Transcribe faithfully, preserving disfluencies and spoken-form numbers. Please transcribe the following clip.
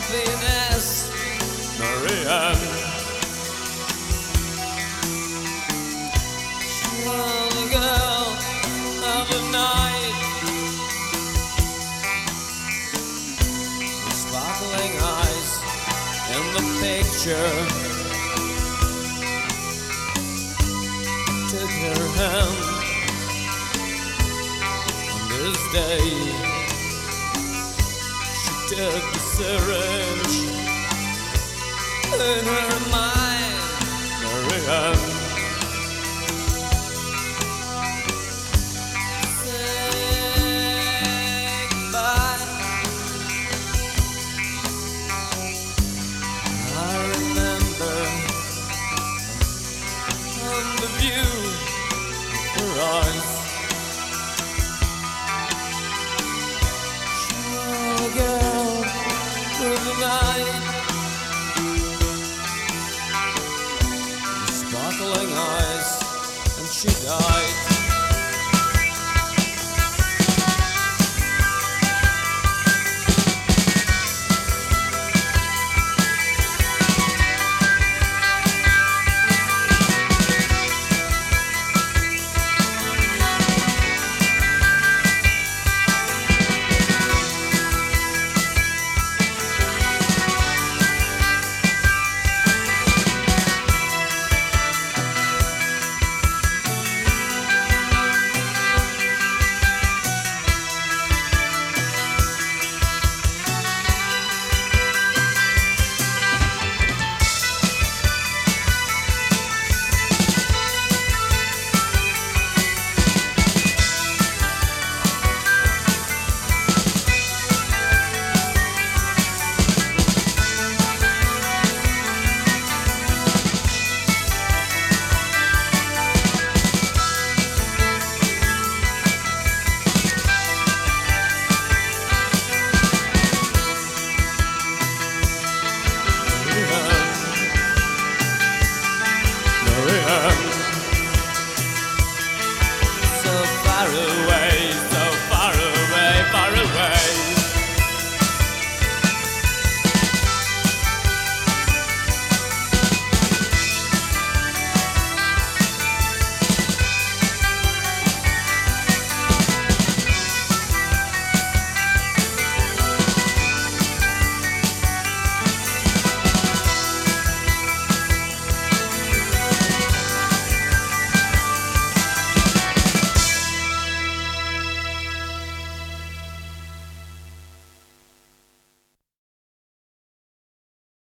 happiness, Marianne. Strong girl of the night, the sparkling eyes in the picture. Took her hand on this day. She took the syringe in her mind, Marianne. Say goodbye. I remember on the view of her eyes. Small girl through the night, the sparkling eyes, and she died.